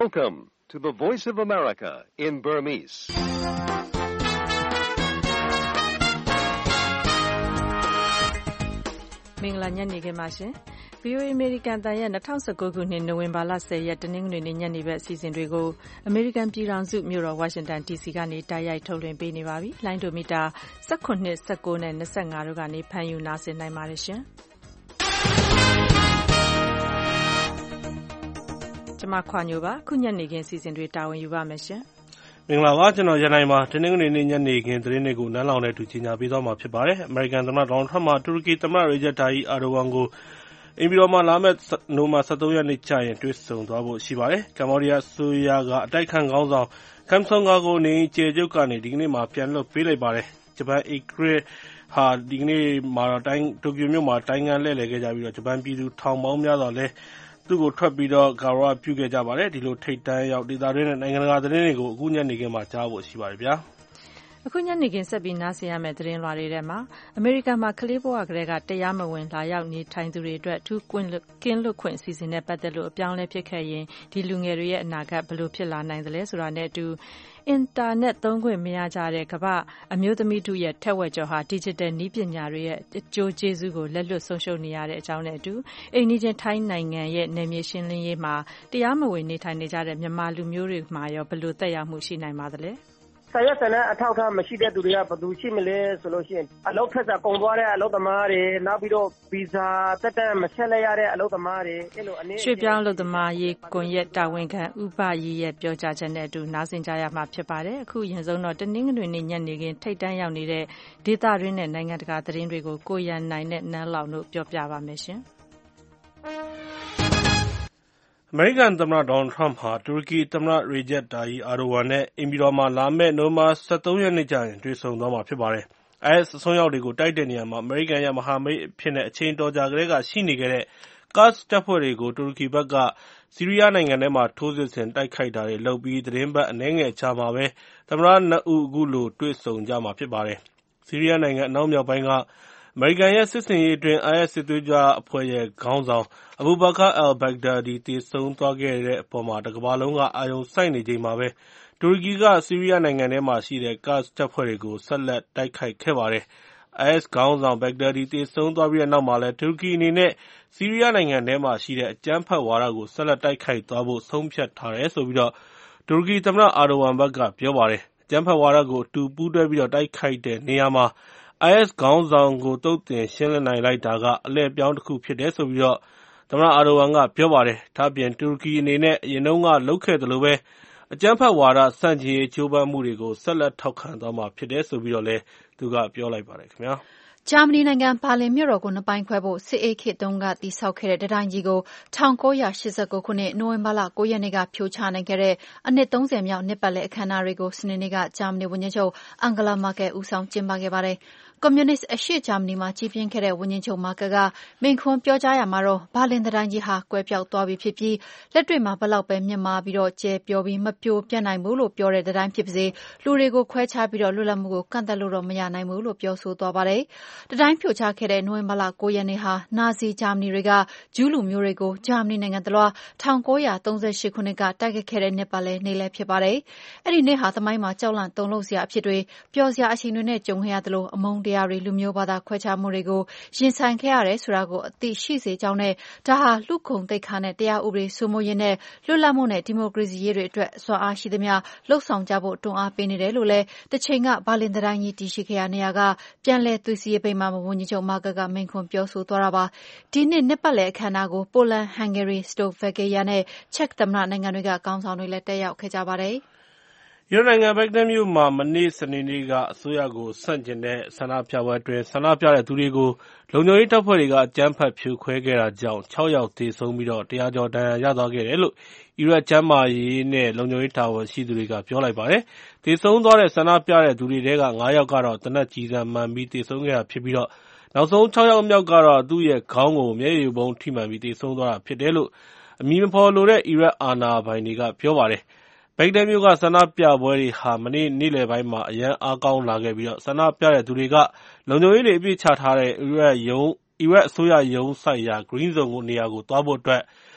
Welcome to the Voice of America in Burmese. ။မင်္ဂလာညနေခင်းပါရှင်။ VOA American တန်ရဲ့2019ခုနှစ်နိုဝင်ဘာလ10ရက်တနင်္ဂနွေနေ့ညနေဘက်အစီအစဉ်တွေကို American ပြည်ထောင်စုမြို့တော် Washington DC ကနေတိုက်ရိုက်ထုတ်လွှင့်ပေးနေပါပြီ။လိုင်းဒိုမီတာ18, 19နဲ့25တို့ကနေဖမ်းယူနားဆင်နိုင်ပါတယ်ရှင်။ကျွန်မခွာညိုပါခုညနေခင်းအစီအစဉ်တွေတာဝန်ယူပါမယ်ရှင်။မင်္ဂလာပါကျွန်တော်ရန်နိုင်ပါတနင်္ဂနွေနေ့ညနေခင်းသတင်းတွေကိုနန်းလောင်နဲ့တူချင်ညာပေးသွားမှာဖြစ်ပါတယ်အမေရိကန်သမ္မတဒေါ်နယ်ထရမ့်မှတူရကီသမ္မတရေဂျက်တာယီအာဒိုဝမ်ကိုအင်ပီတော်မှာလာမယ့်နိုဝင်ဘာ23ရက်နေ့ကျရင်တွေ့ဆုံသွားဖို့ရှိပါတယ်ကမ္ဘောဒီးယားဆိုရကအတိုက်ခံခေါင်းဆောင်ကမ်ဆွန်ဂါကိုနေကျေကျုပ်ကနေဒီကနေ့မှာပြန်လွှတ်ပေးလိုက်ပါတယ်ဂျပန်ဧကရာဟာဒီကနေ့မှာတိုကျိုမြို့မှာတိုင်းငံလှည့်လည်ခဲ့ကြပြီးတော့ဂျပန်ပြည်သူထောင်ပေါင်းများစွာလဲသူ့ကိုထွက်ပြီးတော့ဂါရဝပြုခဲ့ကြပါတယ်ဒီလိုထိတ်တန်းရောက်ဒေသတွင်းနဲ့နိုင်ငံတကာသတင်းတွေကိုအခုညနေခင်းမှာကြားဖို့ရှိပါတယ်ဗျာအခုညနေခင်းဆက်ပြီးနားဆင်ရမယ့်သတင်းလွှာတွေထဲမှာအမေရိကန်မှာကလေးဘဝကလေးကတရားမဝင်လာရောက်နေထိုင်သူတွေအတွက်အထူးကင်းလွတ်ခွင့်အစီအစဉ်နဲ့ပတ်သက်လို့အပြောင်းလဲဖြစ်ခဲ့ရင်ဒီလူငယ်တွေရဲ့အနာဂတ်ဘယ်လိုဖြစ်လာနိုင်သလဲဆိုတာနဲ့အတူအင်တာနက်သုံးခွင့်မရကြတဲ့ကမ္ဘာအမျိုးသမီးတို့ရဲ့ထက်ဝက်ကျော်ဟာ digital နည်းပညာတွေရဲ့အကျိုးကျေးဇူးကိုလက်လွတ်ဆုံးရှုံးနေရတဲ့အကြောင်းနဲ့အတူအိမ်နီးချင်းထိုင်းနိုင်ငံရဲ့နယ်မြေရှင်းလင်းရေးမှာတရားမဝင်နေထိုင်နေကြတဲ့မြန်မာလူမျိုးတွေမှာရောဘယ်လိုသက်ရောက်မှုရှိနိုင်ပါသလဲဆရာဆရာအထောက်အထားမရှိတဲ့သူတွေကဘယ်သူရှိမလဲဆိုလို့ရှိရင်အလုပ်ထက်စာကုန်သွားတဲ့အလုပ်သမားတွေနောက်ပြီးတော့ဗီဇာတက်တက်မဆက်လိုက်ရတဲ့အလုပ်သမားတွေအဲ့လိုအနေရွှေ့ပြောင်းအလုပ်သမားရေးကွန်ရက်တာဝန်ခံဥပရေးရဲ့ပြောကြားချက်နဲ့အတူနားဆင်ကြရမှာဖြစ်ပါတယ်အခုရင်ဆုံးတော့တနင်္ဂနွေနေ့ညနေခင်းထိတ်တန်းရောက်နေတဲ့ဒေသတွင်းနဲ့နိုင်ငံတကာသတင်းတွေကိုကိုရန်နိုင်နဲ့နန်းလောင်တို့ပြောပြပါမယ်ရှင်အမေရိကန်သမ္မတဒေါ်နယ်ထရမ့်ဟာတူရကီသမ္မတရေဂျက်တာယီအာဒိုဝမ်နဲ့အင်ပီတော်မှာလာမယ့်နိုဝင်ဘာ23ရက်နေ့ကျရင်တွေ့ဆုံသွားမှာဖြစ်ပါတယ်။ IS အစွန်းရောက်တွေကိုတိုက်တဲ့နေရာမှာအမေရိကန်ရဲ့မဟာမိတ်အဖြစ်နဲ့အချိန်တော်ကြာကတည်းကရှိနေခဲ့တဲ့ကာ့ဒ်တပ်ဖွဲ့တွေကိုတူရကီဘက်ကဆီးရီးယားနိုင်ငံထဲမှာထိုးစစ်ဆင်တိုက်ခိုက်တာတွေလုပ်ပြီးသတင်းပတ်အနည်းငယ်ကြာမှာပဲသမ္မတနှစ်ဦးအခုလိုတွေ့ဆုံကြမှာဖြစ်ပါတယ်။ဆီးရီးယားနိုင်ငံအနောက်မြောက်ပိုင်းကအမေရိကန်ရဲ့စစ်ဆင်ရေးအတွင်း IS စစ်သွေးကြွအဖွဲ့ရဲ့ခေါင်းဆောင်အဘူဘကာအယ်ဘဂဒါဒီသေဆုံးသွားခဲ့တဲ့အပေါ်မှာတကမ္ဘာလုံးကအာရုံစိုက်နေချိန်မှာပဲတူရကီကဆီးရီးယားနိုင်ငံထဲမှာရှိတဲ့ကာ့ဒ်တပ်ဖွဲ့တွေကိုဆက်လက်တိုက်ခိုက်ခဲ့ပါတယ်။ IS ခေါင်းဆောင်ဘဂဒါဒီသေဆုံးသွားပြီးတဲ့နောက်မှာလည်းတူရကီအနေနဲ့ဆီးရီးယားနိုင်ငံထဲမှာရှိတဲ့အကြမ်းဖက်ဝါဒကိုဆက်လက်တိုက်ခိုက်သွားဖို့ဆုံးဖြတ်ထားတယ်ဆိုပြီးတော့တူရကီသမ္မတအာဒိုဝမ်ဘက်ကပြောပါတယ်။အကြမ်းဖက်ဝါဒကိုအတူပူးတွဲပြီးတော့တိုက်ခိုက်တဲ့နေရာမှာIS ခေါင်းဆောင်ကိုတုတ်တင်ရှင်းလင်းနိုင်လိုက်တာကအလှည့်အပြောင်းတစ်ခုဖြစ်တယ်ဆိုပြီးတော့သမ္မတအာဒိုဝမ်ကပြောပါတယ်။ဒါ့အပြင်တူရကီအနေနဲ့အရင်တုန်းကလုပ်ခဲ့သလိုပဲအကြမ်းဖက်ဝါဒဆန့်ကျင်ရေးကြိုးပမ်းမှုတွေကိုဆက်လက်ထောက်ခံသွားမှာဖြစ်တယ်ဆိုပြီးတော့လည်းသူကပြောလိုက်ပါတယ်ခင်ဗျာ။ဂျာမနီနိုင်ငံဘာလင်မြို့တော်ကိုနှစ်ပိုင်းခွဲဖို့စစ်အေးခေတ်တုန်းကတည်ဆောက်ခဲ့တဲ့တံတိုင်းကြီးကို1989ခုနှစ်နိုဝင်ဘာလ9ရက်နေ့ကဖြိုချနိုင်ခဲ့တဲ့အနှစ်30မြောက်နှစ်ပတ်လည်အခမ်းအနားတွေကိုစနေနေ့ကဂျာမနီဝန်ကြီးချုပ်အန်ဂလာမာကယ်ဦးဆောင်ကျင်းပခဲ့ပါတယ်။ကွန်မြူနစ်အရှေ့ဂျာမနီမှာကြီးပြင်းခဲ့တဲ့ဝန်ကြီးချုပ်မာကယ်ကမိန့်ခွန်းပြောကြားရာမှာတော့ဘာလင်တံတိုင်းကြီးဟာကွဲပြောက်သွားပြီဖြစ်ပြီးလက်တွေ့မှာဘလောက်ပဲမြင့်မားပြီးတော့ကျယ်ပြောပြီးမပြိုပြတ်နိုင်ဘူးလို့ပြောတဲ့တံတိုင်းဖြစ်ပါစေလူတွေကိုခွဲခြားပြီးတော့လွတ်လပ်မှုကိုကန့်သတ်လို့တော့မရနိုင်ဘူးလို့ပြောဆိုသွားပါတယ်။တံတိုင်းဖြိုချခဲ့တဲ့နိုဝင်ဘာလ9ရက်နေ့ဟာနာဇီဂျာမနီတွေကဂျူးလူမျိုးတွေကိုဂျာမနီနိုင်ငံတလွှား1938ခုနှစ်ကတိုက်ခိုက်ခဲ့တဲ့နှစ်ပတ်လည်နေ့လည်းဖြစ်ပါတယ်။အဲ့ဒီနေ့ဟာသမိုင်းမှာကြောက်လန့်တုန်လှုပ်စရာအဖြစ်တွေပျော်စရာအချိန်တွေနဲ့ကြုံခဲ့ရသလိုအမုန်းတရားတွေလူမျိုးဘာသာခွဲခြားမှုတွေကိုရင်ဆိုင်ခဲ့ရတယ်ဆိုတာကိုအသိရှိစေကြောင်းနဲ့ဒါဟာလူ့ဂုဏ်သိက္ခာနဲ့တရားဥပဒေစိုးမိုးရေးနဲ့လွတ်လပ်မှုနဲ့ဒီမိုကရေစီရေးတွေအတွက်စွမ်းအားရှိသမျှလှုပ်ဆောင်ကြဖို့တွန်းအားပေးနေတယ်လို့လည်းတချိန်ကဘာလင်တံတိုင်းကြီးတည်ရှိခဲ့ရနေရာကပြန်လည်သွေးစည်းရေးပိတ်မှာဝန်ကြီးချုပ်မာကယ်ကမိန့်ခွန်းပြောဆိုသွားတာပါဒီနှစ်ပတ်လည်အခမ်းအနားကိုပိုလန်ဟန်ဂေရီစတိုဗက်ကီးယားနဲ့ချက်သမ္မတနိုင်ငံတွေကခေါင်းဆောင်တွေလည်းတက်ရောက်ခဲ့ကြပါတယ်ယူရိုနိုင်ငံဘက်ဂဒက်မြို့မှာမနေ့စနေနေ့ကအစိုးရကိုဆန့်ကျင်တဲ့ဆန္ဒပြပွဲအတွင်းဆန္ဒပြတဲ့သူတွေကိုလုံခြုံရေးတပ်ဖွဲ့တွေကအကြမ်းဖက်ဖြိုခွဲခဲ့တာကြောင့်6ယောက်သေဆုံးပြီးတော့100ကျော်ဒဏ်ရာရသွားခဲ့တယ်လို့အီရတ်ကျန်းမာရေးနဲ့လုံခြုံရေးတာဝန်ရှိသူတွေကပြောလိုက်ပါတယ်။သေဆုံးသွားတဲ့ဆန္ဒပြတဲ့သူတွေထဲက9ယောက်ကတော့သေနတ်ကျည်ဆံမှန်ပြီးသေဆုံးခဲ့တာဖြစ်ပြီးတော့နောက်ဆုံး6ယောက်မြောက်ကတော့သူ့ရဲ့ခေါင်းကိုမျက်ရည်ဘုံထိမှန်ပြီးသေဆုံးသွားတာဖြစ်တယ်လို့အမည်မဖော်လိုတဲ့အီရတ်အာဏာပိုင်တွေကပြောပါတယ်။ဘဂဒက်မြို့ကဆန္ဒပြပွဲတွေဟာမနေ့နေ့လယ်ပိုင်းမှာအရန်အားကောင်းလာခဲ့ပြီးတော့ဆန္ဒပြတဲ့သူတွေကလုံခြုံရေးတွေအပြည့်ချထားတဲ့အီရတ်အစိုးရရုံးဆိုင်ရာ Green Zone ကိုနေရာကိုသွားဖို့အတွက်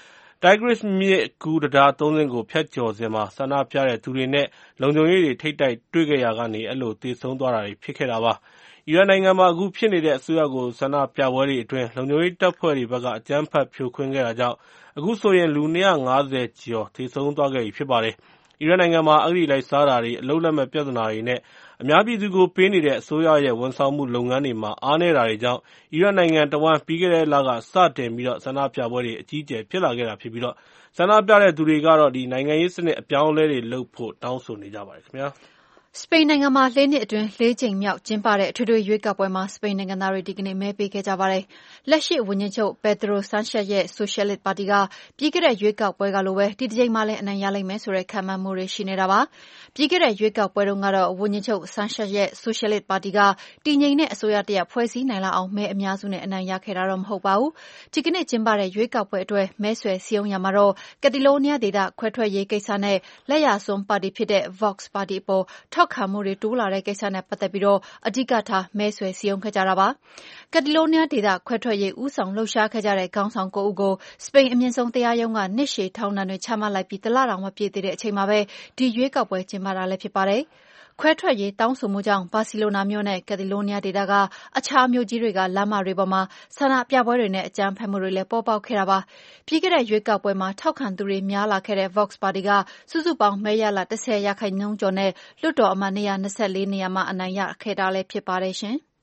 Tigris မြစ်ကူးတံတား 3 စင်းကိုဖြတ်ကျော်စဉ်မှာဆန္ဒပြတဲ့သူတွေနဲ့လုံခြုံရေးတွေထိပ်တိုက်တွေ့ခဲ့ရာကနေသေဆုံးသွားတာတွေဖြစ်ခဲ့တာပါ။ အီရန်နိုင်ငံမှာအခုဖြစ်နေတဲ့အစိုးရကိုဆန္ဒပြပွဲတွေအတွင်းလုံခြုံရေးတပ်ဖွဲ့တွေဘက်ကအကြမ်းဖက်ဖြိုခွင်းခဲ့တာကြောင့်အခုဆိုရင်လူ 250 ကျော်သေဆုံးသွားခဲ့ပြီဖြစ်ပါတယ်။ အီရန်နိုင်ငံမှာအဂတိလိုက်စားတာတွေအလုပ်လက်မဲ့ပြဿနာတွေနဲ့အများပြည်သူကိုပေးနေတဲ့အစိုးရရဲ့ဝန်ဆောင်မှုလုပ်ငန်းတွေမှာအားနည်းတာတွေကြောင့်အီရန်နိုင်ငံတဝှမ်းပြီးခဲ့တဲ့လကစတင်ပြီးဆန္ဒပြပွဲတွေအကြီးအကျယ်ဖြစ်လာခဲ့တာဖြစ်ပြီးဆန္ဒပြတဲ့သူတွေကတော့နိုင်ငံရေးစနစ်အပြောင်းအလဲတွေလုပ်ဖို့တောင်းဆိုနေကြပါတယ်ခင်ဗျာ။စပိန်နိုင်ငံမှာ4 နှစ်အတွင်း4 ကြိမ်မြောက်ကျင်းပတဲ့အထွေထွေရွေးကောက်ပွဲမှာစပိန်နိုင်ငံသားတွေဒီကနေ့မဲပေးခဲ့ကြပါတယ်။လက်ရှိဝန်ကြီးချုပ် Pedro Sanchez ရဲ့ဆိုရှယ်လစ်ပါတီကပြီးခဲ့တဲ့ရွေးကောက်ပွဲကလိုပဲဒီတစ်ကြိမ်မှာလည်းအနိုင်ရလိမ့်မယ်ဆိုတဲ့ခန့်မှန်းမှုတွေရှိနေတာပါ။ပြီးခဲ့တဲ့ရွေးကောက်ပွဲတုန်းကတော့ဝန်ကြီးချုပ် Sanchez ရဲ့ဆိုရှယ်လစ်ပါတီကတည်ငြိမ်တဲ့အစိုးရတရပ်ဖွဲ့စည်းနိုင်လောက်အောင်မဲအများစုနဲ့အနိုင်ရခဲ့တာတော့မဟုတ်ပါဘူး။ဒီကနေ့ကျင်းပတဲ့ရွေးကောက်ပွဲအတွက်မဲဆွယ်စည်းရုံးရာမှာတော့ကက်တီလိုးနီးယားဒေသခွဲထွက်ရေးကိစ္စနဲ့လက်ယာစွန်းပါတီဖြစ်တဲ့ Vox ပါတီအပေါ်ထောက်ခံမှုတွေတိုးလာတဲ့ကိစ္စနဲ့ပတ်သက်ပြီးအဓိကထားမဲဆွယ်စည်းရုံးခဲ့ကြတာပါ။ကက်တီလိုးနီးယားဒေသခွဲထွက်ရေးဦးဆောင်လှုပ်ရှားခဲ့ကြတဲ့ခေါင်းဆောင်9 ဦးကိုစပိန်အမြင့်ဆုံးတရားရုံးကနှစ်ရှည်ထောင်ဒဏ်တွေချမှတ်လိုက်ပြီး1 လတောင်မပြည့်သေးတဲ့အချိန်မှာပဲဒီရွေးကောက်ပွဲကျင်းပတာလည်းဖြစ်ပါတယ်။ခွဲထွက်ရေးတောင်းဆိုမှုကြောင့်ဘာစီလိုနာမြို့နဲ့ကက်တီလိုးနီးယားဒေသကအခြားမြို့ကြီးတွေကလမ်းမတွေပေါ်မှာဆန္ဒပြပွဲတွေနဲ့အကြမ်းဖက်မှုတွေလည်းပေါ်ပေါက်ခဲ့တာပါ။ပြီးခဲ့တဲ့ရွေးကောက်ပွဲမှာထောက်ခံသူတွေများလာခဲ့တဲ့ Vox ပါတီကစုစုပေါင်းမဲရလဒ်10% ကျော်နဲ့လွှတ်တော်အမတ်224 နေရာမှာအနိုင်ရခဲ့တာလည်းဖြစ်ပါတယ်ရှင်။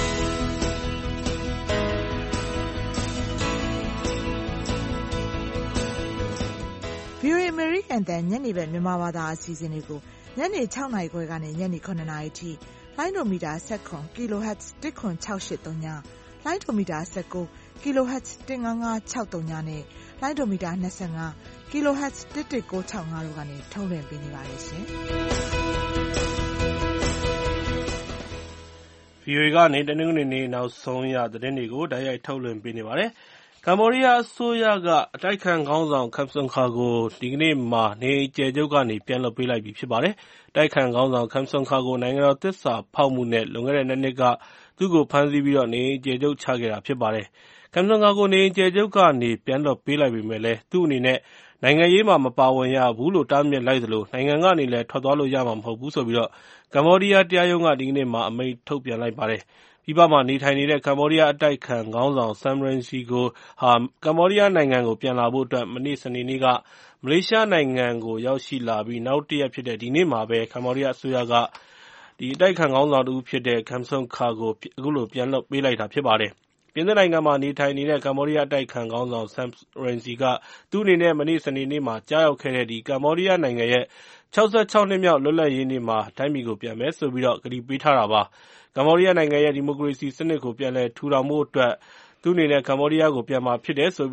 VOA အမေရိကန်တန်ညနေဘက်မြန်မာဘာသာအစီအစဉ်တွေကိုညနေ6 နာရီခွဲကနေညနေ9 နာရီထိလိုင်းဒိုမီတာ19 kHz 10683ညလိုင်းဒိုမီတာ19 kHz 15563နဲ့လိုင်းဒိုမီတာ25 kHz 11965တို့ကနေထုတ်လွှင့်ပေးနေပါတယ်ရှင်။ VOA ကနေတနင်္ဂနွေနေ့နောက်ဆုံးရသတင်းတွေကိုတိုက်ရိုက်ထုတ်လွှင့်ပေးနေပါတယ်။ကမ္ဘောဒီးယားအစိုးရကအတိုက်အခံခေါင်းဆောင် Kem Sokha ကိုဒီကနေ့မှာနေအိမ်အကျယ်ချုပ်ကနေပြန်လွှတ်ပေးလိုက်ပြီဖြစ်ပါတယ်။အတိုက်အခံခေါင်းဆောင် Kem Sokha ကိုနိုင်ငံတော်သစ္စာဖောက်မှုနဲ့လွန်ခဲ့တဲ့2 နှစ်ကသူ့ကိုဖမ်းဆီးပြီးနေအိမ်အကျယ်ချုပ်ချခဲ့တာဖြစ်ပါတယ်။ Kem Sokha ကိုနေအိမ်အကျယ်ချုပ်ကနေပြန်လွှတ်ပေးလိုက်ပေမယ့်လည်းသူ့အနေနဲ့နိုင်ငံရေးမှာမပါဝင်ရဘူးလို့တားမြစ်လိုက်သလိုနိုင်ငံကနေလည်းထွက်သွားလို့ရမှာမဟုတ်ဘူးဆိုပြီးကမ္ဘောဒီးယားတရားရုံးကဒီကနေ့မှာအမိန့်ထုတ်ပြန်လိုက်ပါတယ်။ ပြည်ပမှာနေထိုင်နေတဲ့ကမ္ဘောဒီးယားအတိုက်အခံခေါင်းဆောင် Sam Rainsy ကမ္ဘောဒီးယားနိုင်ငံကိုပြန်လာဖို့အတွက်မနေ့စနေနေ့ကမလေးရှားနိုင်ငံကိုရောက်ရှိလာပြီးနောက်တရက်ဖြစ်တဲ့ဒီနေ့မှာပဲကမ္ဘောဒီးယားအစိုးရကအတိုက်အခံခေါင်းဆောင်တဦးဖြစ်တဲ့ Kem Sokha ကိုအခုလိုပြန်လွှတ်ပေးလိုက်တာဖြစ်ပါတယ်။ ပြင်သစ်နိုင်ငံမှာနေထိုင်နေတဲ့ကမ္ဘောဒီးယားအတိုက်အခံခေါင်းဆောင် Sam Rainsy ကသူ့အနေနဲ့မနေ့စနေနေ့မှာကြားရောက်ခဲ့တဲ့ကမ္ဘောဒီးယားနိုင်ငံရဲ့66 နှစ်မြောက်လွတ်လပ်ရေးနေ့မှာတိုင်းပြည်ကိုပြန်မယ်ဆိုပြီးကတိပေးထားတာပါ။ ကမ္ဘောဒီးယားနိုင်ငံရဲ့ဒီမိုကရေစီစနစ်ကိုပြန်လည်ထူထောင်ဖို့အတွက်သူ့အနေနဲ့ကမ္ဘောဒီးယားကိုပြန်မှာဖြစ်တယ်ဆိုပြီး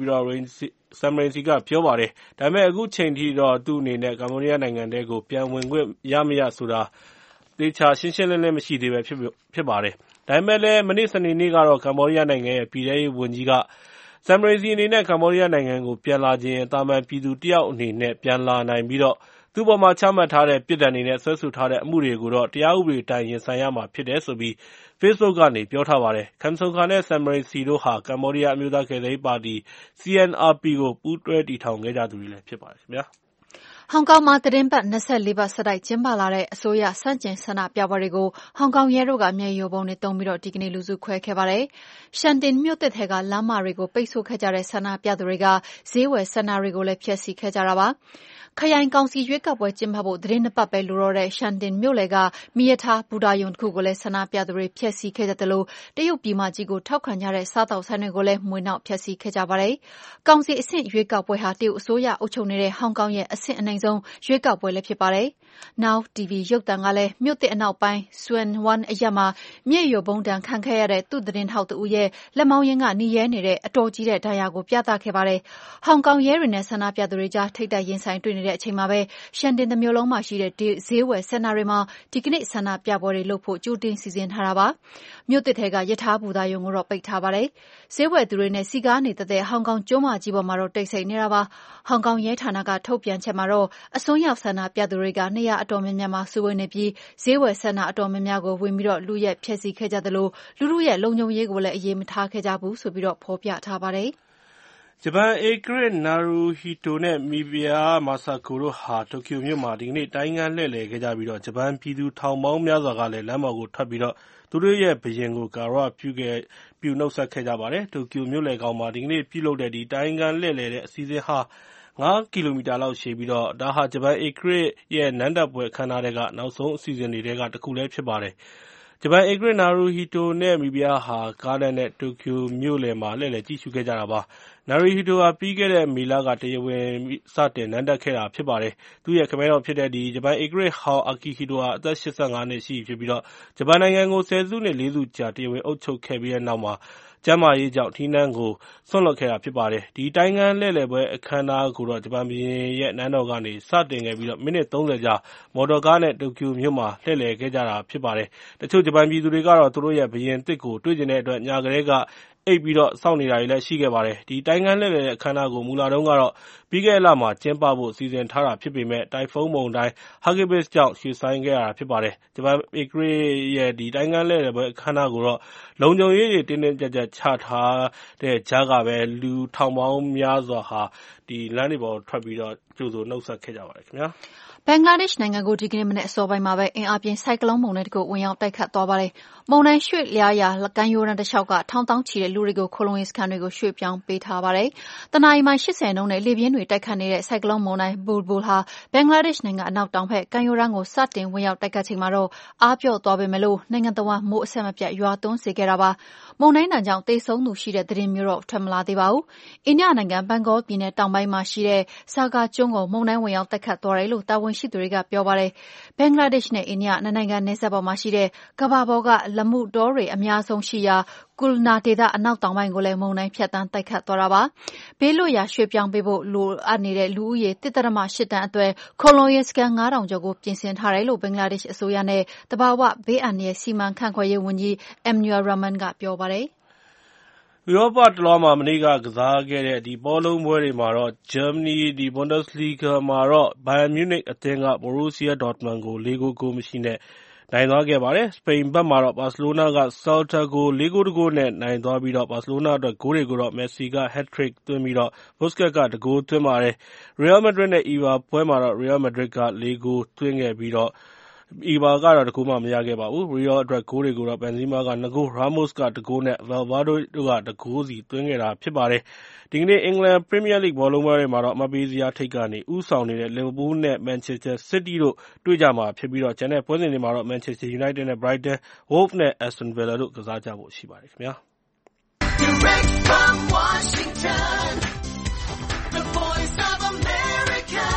Sam Rainsy ကပြောပါတယ်။ ဒါပေမဲ့အခုချိန်ထိတော့သူ့အနေနဲ့ကမ္ဘောဒီးယားနိုင်ငံထဲကိုပြန်ဝင်ခွင့်ရမရဆိုတာသေချာရှင်းရှင်းလင်းလင်းမရှိသေးဘဲဖြစ်ပါတယ်။ ဒါပေမဲ့လည်းမနေ့စနေနေ့ကတော့ကမ္ဘောဒီးယားနိုင်ငံရဲ့ပြည်ထဲရေးဝန်ကြီးက Sam Rainsy အနေနဲ့ကမ္ဘောဒီးယားနိုင်ငံကိုပြန်လာချင်ရင်သာမန်ပြည်သူတယောက်အနေနဲ့ပြန်လာနိုင်ပြီးသူ့အပေါ်ချမှတ်ထားတဲ့ပြစ်ဒဏ်တွေနဲ့စွဲဆိုထားတဲ့အမှုတွေကိုတော့တရားဥပဒေအတိုင်းရင်ဆိုင်ရမှာဖြစ်တယ်လို့Facebook ကနေပြောထားပါတယ်။ Kem Sokha နဲ့ Sam Rainsy တို့ဟာကမ္ဘောဒီးယားအမျိုးသားကယ်ဆယ်ရေးပါတီ CNRP ကိုပူးတွဲတည်ထောင်ခဲ့ကြသူတွေလည်းဖြစ်ပါတယ်ခင်ဗျာဟောင်ကောင်မှာသီတင်းပတ်24 ပတ်ဆက်တိုက်ကျင်းပလာတဲ့အစိုးရဆန့်ကျင်ဆန္ဒပြပွဲတွေကိုဟောင်ကောင်ရဲတို့ကမျက်ရည်ယိုဗုံးတွေသုံးပြီးဒီကနေ့လူစုခွဲခဲ့ပါတယ်။ Sha Tin မြို့သစ်ထဲကလမ်းမတွေကိုပိတ်ဆို့ခဲ့ကြတဲ့ဆန္ဒပြသူတွေကဈေးဝယ်စင်တာတွေကိုလည်းဖျက်ဆီးခဲ့ကြတာပါ။ခရိုင်ကောင်စီရွေးကောက်ပွဲကျင်းပဖို့သီတင်း2 ပတ်ပဲလိုတော့တဲ့ Sha Tin မြို့လယ်ကမီးရထားဘူတာရုံတခုကိုလည်းဆန္ဒပြသူတွေဖျက်ဆီးခဲ့ကြသလိုတရုတ်ပြည်မကြီးကိုထောက်ခံကြတဲ့စားသောက်ဆိုင်တွေကိုလည်းမွှေနှောက်ဖျက်ဆီးခဲ့ကြပါတယ်။ကောင်စီအဆင့်ရွေးကောက်ပွဲဟာတရုတ်အစိုးရအုပ်ချုပ်နေတဲ့ဟောင်ကောင်ရဲ့အဆင့်အနိမ့်ဆုံးရွေးကောက်ပွဲလည်းဖြစ်ပါတယ်။ Now TV ရုပ်သံကလည်းမြို့သစ်အနောက်ပိုင်း Tsuen Wan အရပ်မှာမျက်ရည်ယိုဗုံးဒဏ်ခံခဲ့ရတဲ့သူ့သတင်းထောက်တဦးရဲ့လက်မောင်းရင်းကနီရဲနေတဲ့အတော်ကြီးတဲ့ဒဏ်ရာကိုပြသခဲ့ပါတယ်။ဟောင်ကောင်ရဲတွေနဲ့ဆန္ဒပြသူတွေကြားထိပ်တိုက်ရင်ဆိုင်တွေ့နေတဲ့အချိန်မှာပဲ Sha Tin တမြို့လုံးမှာရှိတဲ့ဈေးဝယ်စင်တာတွေမှာဒီကနေ့ဆန္ဒပြပွဲတွေလုပ်ဖို့ကြိုတင်စီစဉ်ထားတာပါ။မြို့သစ်ထဲကရထားဘူတာရုံကိုတော့ပိတ်ထားပါတယ်။ဈေးဝယ်သူတွေနဲ့စည်ကားနေတတ်တဲ့ဟောင်ကောင်ကျွန်းမကြီးပေါ်မှာတော့တိတ်ဆိတ်နေတာပါ။ဟောင်ကောင်ရဲဌာနကထုတ်ပြန်ချက်မှာတော့အစွန်းရောက်ဆန္ဒပြသူတွေကနေရာအတော်များများမှာစုဝေးနေပြီးဈေးဝယ်စင်တာအတော်များများကိုဝင်ပြီးလုယက်ဖျက်ဆီးခဲ့ကြသလိုလူထုရဲ့လုံခြုံရေးကိုလည်းအရေးမထားခဲ့ကြဘူးဆိုပြီးဖော်ပြထားပါတယ်။ဂျပန်ဧကရာဇ် နာရူဟီတိုနဲ့ မိဖုရား မာဆာကိုတို့ဟာ တိုကျိုမြို့မှာ ဒီကနေ့ တိုင်းခန်းလှည့်လည်ခဲ့ကြပြီး ဂျပန်ပြည်သူထောင်ပေါင်းများစွာကလည်း လမ်းပေါ်ကိုထွက်ပြီး သူတို့ရဲ့ဘုရင်ကို ဂါရဝပြုနှုတ်ဆက်ခဲ့ကြပါတယ်။ တိုကျိုမြို့လယ်ခေါင်မှာ ဒီကနေ့ပြုလုပ်တဲ့ တိုင်းခန်းလှည့်လည်တဲ့အစီအစဉ်ဟာ 5 ကီလိုမီတာလောက်ရှည်ပြီး ဒါဟာ ဂျပန်ဧကရာဇ်ရဲ့ နန်းတက်ပွဲအခမ်းအနားထဲက နောက်ဆုံးအစီအစဉ်တွေထဲက တခုလည်းဖြစ်ပါတယ်။ ဂျပန်ဧကရာဇ် နာရူဟီတိုနဲ့ မိဖုရားဟာ ကားလမ်းနဲ့ တိုကျိုမြို့လယ်မှာ လှည့်လည်ကြည့်ရှုခဲ့ကြတာပါ။ နာရူဟီတိုဟာ ပြီးခဲ့တဲ့မေလက တရားဝင်စတင်နန်းတက်ခဲ့တာဖြစ်ပါတယ်။ သူ့ရဲ့ခမည်းတော်ဖြစ်တဲ့ ဂျပန်ဧကရာဇ်ဟောင်း အာကီဟီတိုဟာ အသက် 85 နှစ်ရှိပြီဖြစ်ပြီး ဂျပန်နိုင်ငံကို ဆယ်စုနှစ် 4 စုကြာ တရားဝင်အုပ်ချုပ်ခဲ့ပြီးတဲ့နောက် ကျန်းမာရေးကြောင့် ထီးနန်းကို စွန့်လွှတ်ခဲ့တာဖြစ်ပါတယ်။ ဒီတိုင်းခန်းလှည့်လည်ပွဲအခမ်းအနားကို ဂျပန်ဘုရင်ရဲ့နန်းတော်ကနေ စတင်ခဲ့ပြီး မိနစ် 30 ကြာ မော်တော်ကားနဲ့ တိုကျိုမြို့မှာ လှည့်လည်ခဲ့ကြတာဖြစ်ပါတယ်။ တချို့ဂျပန်ပြည်သူတွေကတော့ သူတို့ရဲ့ဘုရင်သစ်ကို တွေ့ချင်တဲ့အတွက် ညကတည်းက အိပ်ပြီးစောင့်နေတာတွေလည်းရှိခဲ့ပါတယ်။ ဒီတိုင်းခန်းလှည့်လည်တဲ့အခမ်းအနားကို မူလတုန်းကတော့ ပြီးခဲ့တဲ့လမှာ ကျင်းပဖို့ စီစဉ်ထားတာဖြစ်ပေမယ့် တိုင်ဖုန်းမုန်တိုင်း Hagibis ကြောင့် ရွှေ့ဆိုင်းခဲ့ရတာဖြစ်ပါတယ်။ ဂျပန်ဧကရာဇ်ရဲ့ တိုင်းခန်းလှည့်လည်ပွဲအခမ်းအနားကို လုံခြုံရေးတွေ တင်းတင်းကျပ်ကျပ်ချထားတဲ့ကြားကပဲ လူထောင်ပေါင်းများစွာ လမ်းတွေပေါ်ထွက်ပြီး ကြိုဆိုနှုတ်ဆက်ခဲ့ကြပါတယ်ခင်ဗျာ။ဘင်္ဂလားဒေ့ရှ်နိုင်ငံကိုဒီကနေ့မနက်အစောပိုင်းမှာပဲအင်အားပြင်းဆိုင်ကလုန်းမုန်တိုင်းတခုဝင်ရောက်တိုက်ခတ်သွားပါတယ်။မုန်တိုင်းရွှေ့လျားရာကမ်းရိုးတန်းတလျှောက်ကထောင်သောင်းချီတဲ့လူတွေကိုခိုလှုံရေးစခန်းတွေကိုရွှေ့ပြောင်းပေးထားပါတယ်။တနာရီမိုင် 80 နှုန်းနဲ့လေပြင်းတွေတိုက်ခတ်နေတဲ့ဆိုင်ကလုန်းမုန်တိုင်း Bulbul ဟာဘင်္ဂလားဒေ့ရှ်နိုင်ငံအနောက်တောင်ဘက်ကမ်းရိုးတန်းကိုစတင်ဝင်ရောက်တိုက်ခတ်ချိန်မှာတော့အားပျော့သွားပေမယ့်နိုင်ငံတဝှမ်းမိုးအဆက်မပြတ်ရွာသွန်းစေခဲ့တာပါ။မုန်တိုင်းဒဏ်ကြောင့်သေဆုံးသူရှိတဲ့သတင်းမျိုးတော့ထွက်မလာသေးပါဘူး။အိန္ဒိယနိုင်ငံဘန်ဂေါပြည်နယ်တောင်ပိုင်းမှာရှိတဲ့ဆာဂါကျွန်းကိုမုန်တိုင်းဝင်ရောက်တိုက်ခတ်သွားတယ်လို့တာဝန်ရှိသူတွေကပြောပါတယ်။ဘင်္ဂလားဒေ့ရှ်နဲ့အိန္ဒိယနှစ်နိုင်ငံနယ်စပ်ပေါ်မှာရှိတဲ့ကမ္ဘာပေါ်ကလမုတောတွေအများဆုံးရှိရာ Kulna ဒေသအနောက်တောင်ပိုင်းကိုလည်းမုန်တိုင်းဖြတ်သန်းတိုက်ခတ်သွားတာပါ။ဘေးလွတ်ရာရွှေ့ပြောင်းပေးဖို့လိုအပ်နေတဲ့လူဦးရေ 1.8 သန်းအတွက်ခိုလှုံရေးစခန်း 5,000 ကျော်ကိုပြင်ဆင်ထားတယ်လို့ဘင်္ဂလားဒေ့ရှ်အစိုးရနဲ့သဘာဝဘေးအန္တရာယ်စီမံခန့်ခွဲရေးဝန်ကြီး Emmanuel Rahman ကပြောပါတယ်။ဥရောပတလွှားမှာမနေ့ကစားခဲ့တဲ့ဘောလုံးပွဲတွေမှာတော့ဂျာမနီ Bundesliga မှာတော့ Bayern Munich အသင်းက Borussia Dortmund ကို 4 ဂိုး ဂိုးမရှိနဲ့နိုင်သွားခဲ့ပါတယ်။ စပိန်ဘက်မှာတော့ ဘာစီလိုနာက Celta ကို 4 ဂိုး 1 ဂိုးနဲ့နိုင်သွားပြီး ဘာစီလိုနာအတွက်ဂိုးတွေကိုတော့ Messi က hat-trick သွင်းပြီး Busquets က 1 ဂိုး သွင်းပါတယ်။ Real Madrid နဲ့ Eibar ပွဲမှာတော့ Real Madrid က 4 ဂိုးသွင်းခဲ့ပြီး Eibar က 1 ဂိုးမှမရခဲ့ပါဘူး။ Real အတွက်ဂိုးတွေကိုတော့ Benzema က 2 ဂိုး၊ Ramos က 1 ဂိုးနဲ့ Valverde တို့က 1 ဂိုးစီသွင်းခဲ့တာဖြစ်ပါတယ်။ ဒီကနေ့ အင်္ဂလန်ပရီးမီးယားလိဂ်ဘောလုံးပွဲတွေမှာတော့ အမှတ်ပေးဇယားထိပ်ကနေ ဦးဆောင်နေတဲ့ Liverpool နဲ့ Manchester City တို့တွေ့ကြမှာဖြစ်ပြီး ကျန်တဲ့ပွဲစဉ်တွေမှာတော့ Manchester United နဲ့ Brighton ၊ Wolves နဲ့ Aston Villa တို့ကစားကြဖို့ရှိပါတယ်ခင်ဗျာ။ Direct from Washington, the voice of America,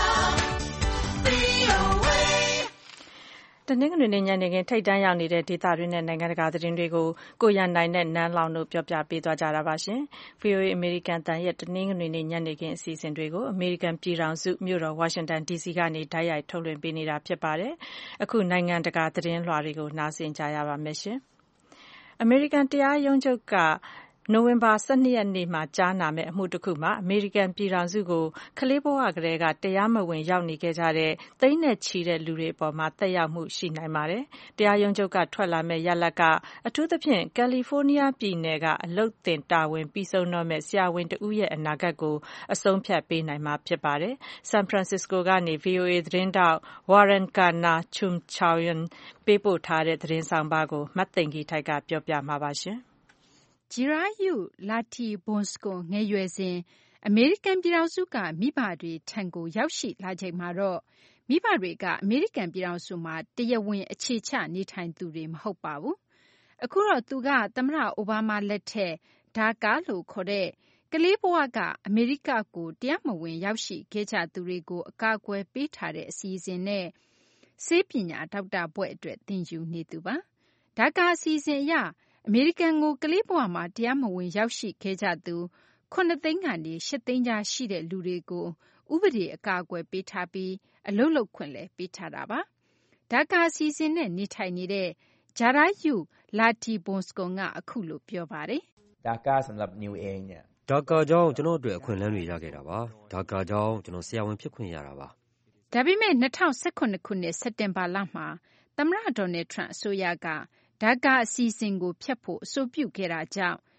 VOA. တနင်္ဂနွေနေ့ညနေခင်းထိပ်တန်းရောက်နေတဲ့ဒေသတွင်းနဲ့နိုင်ငံတကာသတင်းတွေကိုကိုရန်နိုင်နဲ့နန်းလောင်တို့ပြောပြပေးသွားကြတာပါ။ VOA အမေရိကန်အသံရဲ့တနင်္ဂနွေနေ့ညနေခင်းအစီအစဉ်တွေကိုအမေရိကန်ပြည်ထောင်စုမြို့တော်ဝါရှင်တန် DC ကနေတိုက်ရိုက်ထုတ်လွှင့်ပေးနေတာဖြစ်ပါတယ်။အခုနိုင်ငံတကာသတင်းလွှာတွေကိုနားဆင်ကြရပါမယ်။ အမေရိကန်တရားရုံးချုပ်ကနိုဝင်ဘာ 12 ရက်နေ့မှာကြားနာမယ့်အမှုတခုမှာအမေရိကန်ပြည်ထောင်စုကိုကလေးဘဝကတည်းကတရားမဝင်ရောက်နေခဲ့ကြတဲ့သိန်းနဲ့ချီတဲ့လူတွေအပေါ်သက်ရောက်မှုရှိနိုင်ပါတယ်။တရားရုံးချုပ်ကထွက်လာမယ့်ရလဒ်ကအထူးသဖြင့်ကယ်လီဖိုးနီးယားပြည်နယ်ကအလုပ်သင်တာဝန်ပြီးဆုံးတော့မယ့်ဆရာဝန်တဦးရဲ့အနာဂတ်ကိုအဆုံးဖြတ်ပေးနိုင်မှာဖြစ်ပါတယ်။ San Francisco ကနေ VOA သတင်းထောက် Warren Garner-Chumchaoyan ပေးပို့ထားတဲ့သတင်းဆောင်းပါးကိုမသိင်္ဂီထိုက်ကပြောပြမှာပါ။ Jirayu Latibunskon ငယ်ရွယ်စဉ်အမေရိကန်ပြည်ထောင်စုကမိဘတွေထံကိုရောက်ရှိလာချိန်မှာတော့မိဘတွေကအမေရိကန်ပြည်ထောင်စုမှာတရားဝင်အခြေချနေထိုင်သူတွေမဟုတ်ပါဘူး။အခုတော့သူကသမ္မတအိုဘားမားလက်ထက် DACA လို့ခေါ်တဲ့ကလေးဘဝကအမေရိကကိုတရားမဝင်ရောက်ရှိခဲ့ကြသူတွေကိုအကာအကွယ်ပေးထားတဲ့အစီအစဉ်နဲ့ဆေးပညာဒေါက်တာဘွဲ့အတွက်သင်ယူနေသူပါ။ DACA အစီအစဉ်အရအမေရိကန်ကိုကလေးဘဝမှာတရားမဝင်ရောက်ရှိခဲ့ကြသူ7 သိန်းကနေ8 သိန်းကြားရှိတဲ့လူတွေကိုဥပဒေအကာအကွယ်ပေးထားပြီးအလုပ်လုပ်ခွင့်လည်းပေးထားတာပါ။ DACA အစီအစဉ်နဲ့နေထိုင်နေတဲ့ Jirayu Latibunskon ကအခုလိုပြောပါတယ်။ DACA ကြောင့်ကျွန်တော်အတွက်အခွင့်အလမ်းတွေရခဲ့တာပါ။ DACA ကြောင့်ကျွန်တော်ဆရာဝန်ဖြစ်ခွင့်ရတာပါ။ဒါပေမဲ့2018ခုနှစ်စက်တင်ဘာလမှာသမ္မတ Donald Trump အစိုးရကDACA အစီအစဉ်ကိုဖျက်ဖို့အဆိုပြုခဲ့တာကြောင့်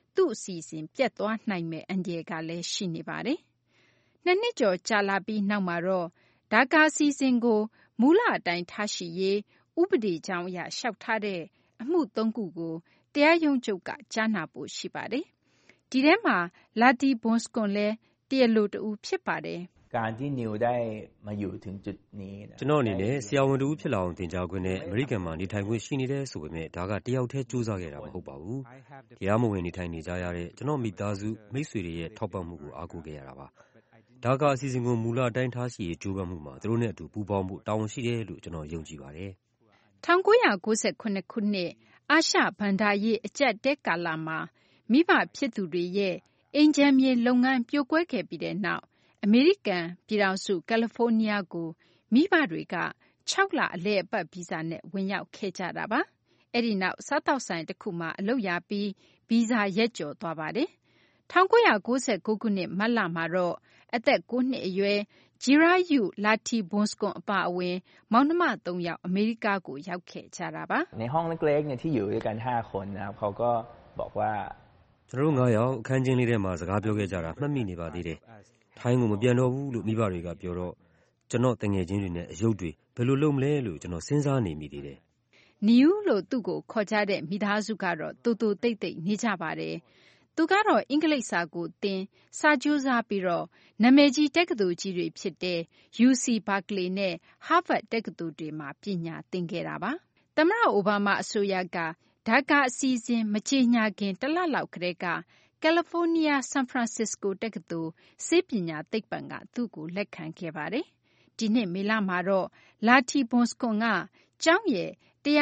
သူ့အစီအစဉ်ပျက်သွားနိုင်မယ့်အန္တရာယ်ကလည်းရှိနေပါတယ်။2 နှစ်ကျော်ကြာလာပြီးနောက်မှာတော့ဒါကာအစီအစဉ်ကိုမူလအတိုင်းထားရှိရေးဥပဒေကြောင်းအရလျှောက်ထားတဲ့အမှု 3 ခုကိုတရားရုံးချုပ်ကကြားနာဖို့ရှိပါတယ်။ဒီထဲမှာလာတီဘွန်စကွန်လည်းတရားလိုတဦးဖြစ်ပါတယ်။การที่นิวได้มาอยู่ถึงจุดนี้นะကျွန်တော်အနေနဲ့ဆရာဝန်တူဖြစ်လာအောင်သင်ကြားခွင့်နဲ့အမေရိကန်မှာနေထိုင်ခွင့်ရှိနေတယ်ဆိုပေမဲ့ဒါကတယောက်တည်းစူးစမ်းခဲ့တာမဟုတ်ပါဘူး။တရားမဝင်နေထိုင်နေကြရတဲ့ကျွန်တော်မိသားစုမိတ်ဆွေတွေရဲ့ထောက်ပံ့မှုကိုအားကိုးခဲ့ရတာပါ။ဒါကအစီအစဉ်ကိုမူလအတိုင်းထားရှိရေးကြိုးပမ်းမှုမှာသူတို့နဲ့အတူပူးပေါင်းမှုတာဝန်ရှိတယ်လို့ကျွန်တော်ယုံကြည်ပါတယ်။1998 ခုနှစ်အာရှဘဏ္ဍာရေးအကျပ်တဲကာလမှာမိဘဖြစ်သူတွေရဲ့အိမ်ခြံမြေလုပ်ငန်းပြိုကွဲခဲ့ပြီးတဲ့နောက်အမေရိကန်ပြည်ထောင်စုကယ်လီဖိုးနီးယားကိုမိဘတွေက6 လအလဲအပတ်ဗီဇာနဲ့ဝင်ရောက်ခဲ့ကြတာပါ။အဲ့ဒီနောက်စားတောက်ဆိုင်တစ်ခုမှာအလုပ်ရပြီးဗီဇာရက်ကျော်သွားပါတယ်။1999 ခုနှစ်မတ်လမှာတော့အသက် 9 နှစ်အရွယ်ဂျီရာယူလာတီဘွန်စကွန်အပါအဝင်မောင်နှမ 3 ယောက်အမေရိကကိုရောက်ခဲ့ကြတာပါในห้องเล็กๆเนี่ยที่อยู่ด้วยกัน5 คนนะครับเขาก็บอกว่าကျွန်တော်တို့9 ယောက်အခန်းချင်းလေးထဲမှာစကားပြောခဲ့ကြတာမှတ်မိနေပါသေးတယ်။ထိုင်းကိုမပြန်တော့ဘူးလို့မိဘတွေကပြောတော့ကျွန်တော်တငယ်ချင်းတွေနဲ့အယုတ်တွေဘယ်လိုလုပ်မလဲလို့ကျွန်တော်စဉ်းစားနေမိသေးတယ်။နီယူလို့သူ့ကိုခေါ်ကြတဲ့မိသားစုကတော့တူတူတိတ်တိတ်နေကြပါတယ်။သူကတော့အင်္ဂလိပ်စာကိုသင်စာကြိုးစားပြီးတော့နာမည်ကြီးတက္ကသိုလ်ကြီးတွေဖြစ်တဲ့ UC Berkeley နဲ့ Harvard တက္ကသိုလ်တွေမှာပညာသင်ခဲ့တာပါ။သမ္မတအိုဘားမားအစိုးရကဒါကာအစီအစဉ်မကြေညာခင်1 လလောက်ကတည်းကကယ်လီဖိုးနီးယားဆန်ဖရန်စစ္စကိုတက္ကသိုလ်ဆေးပညာသိပ္ပံကသူ့ကိုလက်ခံခဲ့ပါတယ်။ဒီနှစ်မေလမှာတော့လာတီဘွန်စကွန်ကကျောင်းရဲ့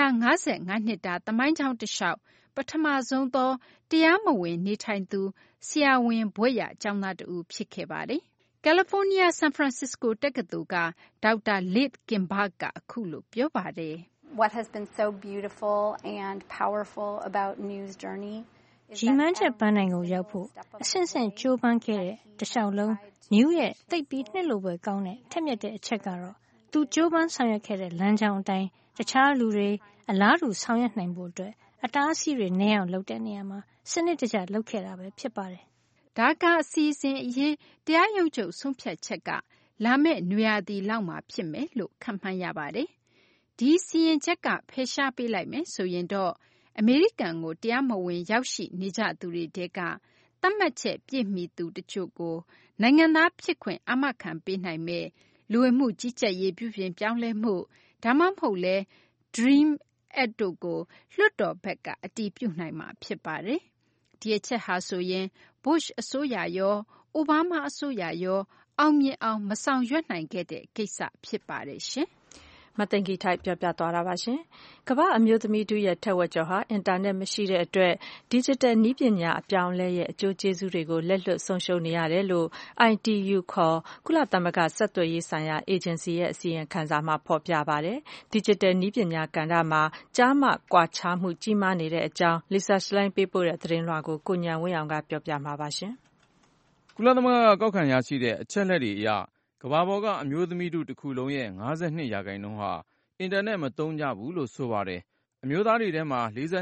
155 နှစ်တာသမိုင်းကြောင်းတစ်လျှောက်ပထမဆုံးသောတရားမဝင်နေထိုင်သူဆရာဝန်ဘွဲ့ရကျောင်းသားတူဖြစ်ခဲ့ပါတယ်။ကယ်လီဖိုးနီးယားဆန်ဖရန်စစ္စကိုတက္ကသိုလ်ကဒေါက်တာလစ်ကင်ဘာကအခုလိုပြောပါတယ်။ What has been so beautiful and powerful about New's journey ရည်မှန်းချက်ပန်းနိုင်ကိုရောက်ဖို့အဆင့်ဆင့်ကြိုးပမ်းခဲ့တဲ့တခြားလုံး New ရဲ့တိတ်ပြီးနှစ်လိုပဲကောင်းတဲ့ထက်မြက်တဲ့အချက်ကတော့သူကြိုးပမ်းဆောင်ရွက်ခဲ့တဲ့လမ်းကြောင်းအတိုင်းတခြားလူတွေအလားတူဆောင်ရွက်နိုင်ဖို့အတွက်အတားအဆီးတွေနည်းအောင်လုပ်တဲ့နေရာမှာစနစ်တကျလုပ်ခဲ့တာပဲဖြစ်ပါတယ်။ဒါကာအစီအစဉ်အရေးတရားရုံးချုပ်ဆုံးဖြတ်ချက်ကလာမယ့်နွေရာသီလောက်မှာဖြစ်မယ်လို့ခန့်မှန်းရပါတယ်။ဒီစီရင်ချက်ကဖယ်ရှားပေးလိုက်မယ်ဆိုရင်တော့အမေရိကန်ကိုတရားမဝင်ရောက်ရှိနေကြသူတွေတဲကသတ်မှတ်ချက်ပြည့်မီသူတချို့ကိုနိုင်ငံသားဖြစ်ခွင့်အာမခံပေးနိုင်မဲ့လူဝင်မှုကြီးကြပ်ရေးပြုပြင်ပြောင်းလဲမှုဒါမှမဟုတ်လဲ Dream Act တို့ကိုလွှတ်တော်ဘက်ကအတည်ပြုနိုင်မှာဖြစ်ပါတယ်။ဒီအချက်ဟာဆိုရင် Bush အစိုးရရော Obama အစိုးရရောအောင်မြင်အောင်မဆောင်ရွက်နိုင်ခဲ့တဲ့ကိစ္စဖြစ်ပါတယ်ရှင်။မသိင်္ဂီထိုက်ပြောပြသွားတာပါရှင်။ကမ္ဘာအမျိုးသမီးတို့ရဲ့ထက်ဝက်ကျော်ဟာအင်တာနက်မရှိတဲ့အတွက် digital နည်းပညာအပြောင်းအလဲရဲ့အကျိုးကျေးဇူးတွေကိုလက်လွတ်ဆုံးရှုံးနေရတယ်လို့ ITU ခေါ်ကုလသမဂ္ဂဆက်သွယ်ရေးဆိုင်ရာအေဂျင်စီရဲ့အစီရင်ခံစာမှာဖော်ပြပါတယ်။ digital နည်းပညာကဏ္ဍမှာကျားမကွာခြားမှုကြီးမားနေတဲ့အကြောင်း Lisa Schlein ပေးပို့တဲ့သတင်းလွှာကိုကိုဉာဏ်ဝင်းအောင်ကပြောပြမှာပါရှင်။ကုလသမဂ္ဂကကောက်ခံရရှိတဲ့အချက်လက်တွေအရကမ္ဘာပေါ်ကအမျိုးသမီးတို့တစ်ခုလုံးရဲ့52% ဟာအင်တာနက်မသုံးကြဘူးလို့ဆိုပါတယ်။အမျိုးသားတွေထဲမှာ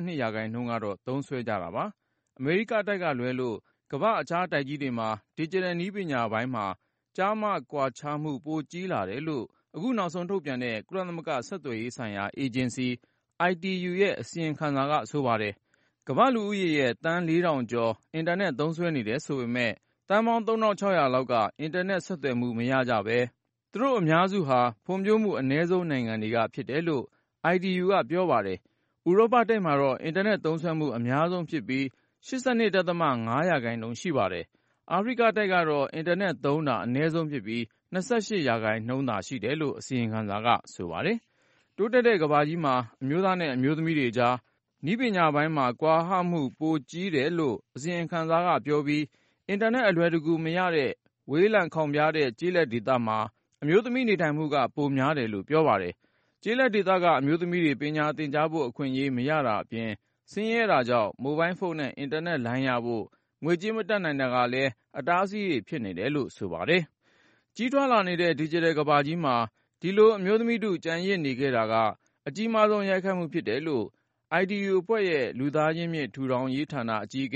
42%ကတော့သုံးစွဲကြတာပါ။အမေရိကတိုက်ကလွဲလို့ကမ္ဘာအခြားတိုက်ကြီးတွေမှာ digital နည်းပညာပိုင်းမှာကျားမကွာခြားမှုပိုကြီးလာတယ်လို့အခုနောက်ဆုံးထုတ်ပြန်တဲ့ကုလသမဂ္ဂဆက်သွယ်ရေးဆိုင်ရာအေဂျင်စီ ITU ရဲ့အစီရင်ခံစာကဆိုပါတယ်။ကမ္ဘာလူဦးရေရဲ့သန်း 4,000 ကျော်အင်တာနက်သုံးစွဲနေတယ်ဆိုပေမဲ့သန်းပေါင်း 3,600 လောက်ကအင်တာနက်ဆက်သွယ်မှုမရကြပဲသူတို့အများစုဟာဖွံ့ဖြိုးမှုအနည်းဆုံးနိုင်ငံတွေကဖြစ်တယ်လို့ ITU ကပြောပါတယ်။ဥရောပတိုက်မှာတော့အင်တာနက်သုံးစွဲမှုအများဆုံးဖြစ်ပြီး 82.5% ရှိပါတယ်။အာဖရိကတိုက်ကတော့အင်တာနက်သုံးတာအနည်းဆုံးဖြစ်ပြီး 28% သာရှိတယ်လို့အစီရင်ခံစာကဆိုပါတယ်။တိုးတက်တဲ့ကမ္ဘာကြီးမှာအမျိုးသားနဲ့အမျိုးသမီးတွေကြားနည်းပညာပိုင်းမှာကွာဟမှုပိုကြီးတယ်လို့အစီရင်ခံစာကပြောပြီးအင်တာနက်အလွယ်တကူမရတဲ့ဝေးလံခေါင်ဖျားတဲ့ကျေးလက်ဒေသမှာအမျိုးသမီးနေထိုင်မှုကပိုများတယ်လို့ပြောပါတယ်။ကျေးလက်ဒေသကအမျိုးသမီးတွေပညာသင်ကြားဖို့အခွင့်အရေးမရတာအပြင်ဆင်းရဲတာကြောင့်မိုဘိုင်းဖုန်းနဲ့အင်တာနက်လိုင်းရဖို့ငွေကြေးမတတ်နိုင်တာကလည်းအတားအဆီးတွေဖြစ်နေတယ်လို့ဆိုပါတယ်။ကြီးထွားလာနေတဲ့ digital ကမ္ဘာကြီးမှာဒီလိုအမျိုးသမီးတို့ကြံရစ်နေခဲ့တာကအကြီးမားဆုံးရိုက်ခတ်မှုဖြစ်တယ်လို့ ITU အဖွဲ့ရဲ့လူသားချင်းမြင့်ထူထောင်ရေးဌာနအကြီးအကဲ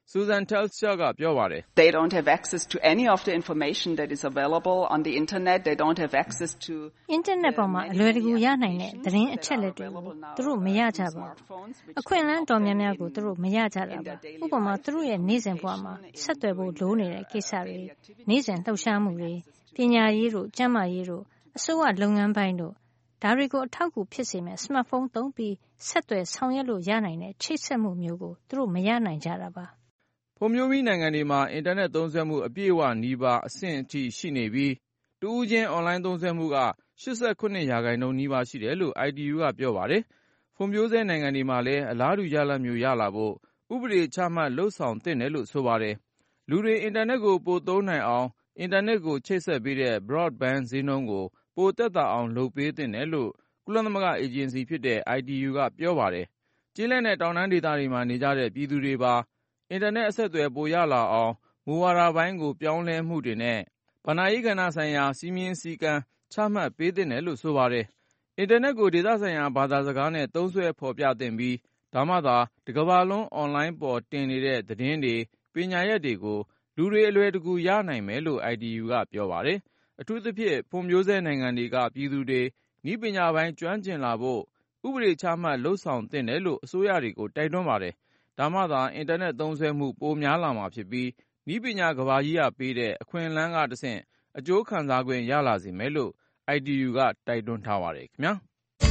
Susan Telscher ကပြောပါတယ်။ They don't have access to any of the information that is available on the internet. They don't have access to Internet ပေါ်မှာအလွယ်တကူရနိုင်တဲ့သတင်းအချက်အလက်တွေကိုသူတို့မရကြပါဘူး။အခွင့်အလမ်းတော်များများကိုသူတို့မရကြတာပါ။ဥပမာသူတို့ရဲ့နေ့စဉ်ဘဝမှာဆက်သွယ်ဖို့လိုနေတဲ့ကိစ္စတွေ၊နေ့စဉ်လှုပ်ရှားမှုတွေ၊ပညာရေးတို့ကျန်းမာရေးတို့အစိုးရလုပ်ငန်းပိုင်းတို့ဒါတွေကိုအထောက်အကူဖြစ်စေမယ့်စမတ်ဖုန်းသုံးပြီးဆက်သွယ်ဆောင်ရွက်လို့ရနိုင်တဲ့ချိတ်ဆက်မှုမျိုးကိုသူတို့မရနိုင်ကြတာပါဖွံ့ဖြိုးပြီးနိုင်ငံတွေမှာအင်တာနက်သုံးစွဲမှုအပြည့်အဝနီးပါးအဆင့်အထိရှိနေပြီးတဦးချင်းအွန်လိုင်းသုံးစွဲမှုက 89% နီးပါးရှိတယ်လို့ ITU ကပြောပါတယ်။ဖွံ့ဖြိုးဆဲနိုင်ငံတွေမှာလည်းအလားတူရလဒ်မျိုးရလာဖို့ဥပဒေချမှတ်လုပ်ဆောင်သင့်တယ်လို့ဆိုပါတယ်။လူတွေအင်တာနက်ကိုပိုသုံးနိုင်အောင်အင်တာနက်ကိုချိတ်ဆက်ပေးတဲ့ Broadband ဈေးနှုန်းကိုပိုသက်သာအောင်လုပ်ပေးသင့်တယ်လို့ကုလသမဂ္ဂအေဂျင်စီဖြစ်တဲ့ ITU ကပြောပါတယ်။ကျေးလက်နဲ့တောင်တန်းဒေသတွေမှာနေကြတဲ့ပြည်သူတွေပါအင်တာနက်အဆက်အသွယ်ပိုရလာအောင်မူဝါဒပိုင်းကိုပြောင်းလဲမှုတွေနဲ့ဘဏ္ဍာရေးကဏ္ဍဆိုင်ရာစည်းမျဉ်းစည်းကမ်းချမှတ်ပေးသင့်တယ်လို့ဆိုပါတယ်။အင်တာနက်ကိုဒေသဆိုင်ရာဘာသာစကားနဲ့သုံးစွဲဖော်ပြသင့်ပြီးဒါမှသာတကမ္ဘာလုံးအွန်လိုင်းပေါ်တင်နေတဲ့သတင်းတွေပညာရပ်တွေကိုလူတွေအလွယ်တကူရနိုင်မယ်လို့ ITU ကပြောပါတယ်။အထူးသဖြင့်ဖွံ့ဖြိုးဆဲနိုင်ငံတွေကပြည်သူတွေနည်းပညာပိုင်းကျွမ်းကျင်လာဖို့ဥပဒေချမှတ်လုပ်ဆောင်သင့်တယ်လို့အစိုးရတွေကိုတိုက်တွန်းပါတယ်။ဒါမှသာအင်တာနက်သုံးစွဲမှုပိုများလာမှာဖြစ်ပြီးနည်းပညာကမ္ဘာကြီးကပေးတဲ့အခွင့်အလမ်းကတဆင့်အကျိုးခံစားခွင့်ရလာစေမယ်လို့ ITU ကတိုက်တွန်းထားပါတယ်ခင်ဗျာ။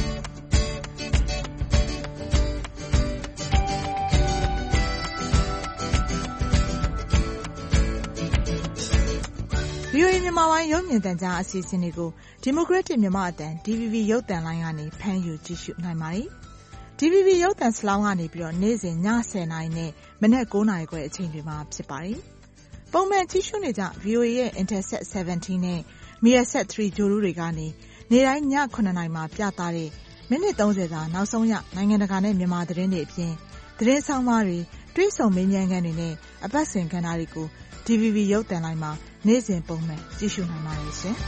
VOA မြန်မာပိုင်းရုပ်မြင်သံကြားအစီအစဉ်တွေကို Democratic မြန်မာအသံ DVB ရုပ်သံလိုင်းကနေဖမ်းယူကြည့်ရှုနိုင်ပါတယ်။ DVB ရုပ်သံစလောင်းကနေပြီးတော့နေ့စဉ်ည 10 နာရီနဲ့မနက် 9 နာရီခွဲအချိန်တွေမှာဖြစ်ပါတယ်။ပုံမှန်ကြည့်ရှုနေကြ VOA ရဲ့ Intelsat 17နဲ့ Measat 3 ဂြိုလ်တုတွေကနေနေ့တိုင်းည 9 နာရီမှာပြသတဲ့မိနစ် 30 စာနောက်ဆုံးရနိုင်ငံတကာနဲ့မြန်မာသတင်းတွေအပြင်သတင်းဆောင်မတွေတွေ့ဆုံမေးမြန်းခန်းတွေနဲ့အပတ်စဉ်ကဏ္ဍတွေကို DVB ရုပ်သံလိုင်းမှာနေ့စဉ်ပုံမှန်ကြည့်ရှုနိုင်ပါတယ်ရှင်။